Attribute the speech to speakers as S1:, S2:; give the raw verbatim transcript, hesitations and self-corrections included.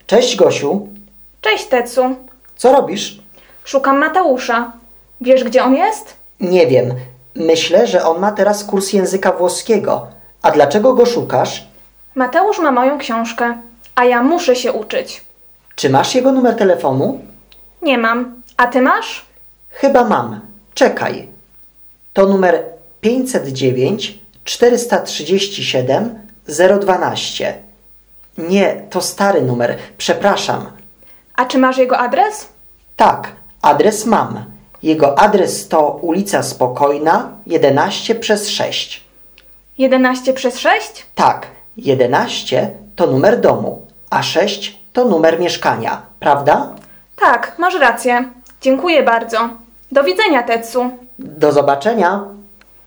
S1: Cześć, Gosiu.
S2: Cześć, Tecu.
S1: Co robisz?
S2: Szukam Mateusza. Wiesz, gdzie on jest?
S1: Nie wiem. Myślę, że on ma teraz kurs języka włoskiego. A dlaczego go szukasz?
S2: Mateusz ma moją książkę, a ja muszę się uczyć.
S1: Czy masz jego numer telefonu?
S2: Nie mam. A ty masz?
S1: Chyba mam. Czekaj. To numer pięćset dziewięć czterysta trzydzieści siedem zero dwanaście. Nie, to stary numer. Przepraszam.
S2: A czy masz jego adres?
S1: Tak, adres mam. Jego adres to ulica Spokojna, jedenaście przez sześć.
S2: jedenaście przez sześć?
S1: Tak, jedenaście to numer domu, a sześć to numer mieszkania, prawda?
S2: Tak, masz rację. Dziękuję bardzo. Do widzenia, Tecu.
S1: Do zobaczenia.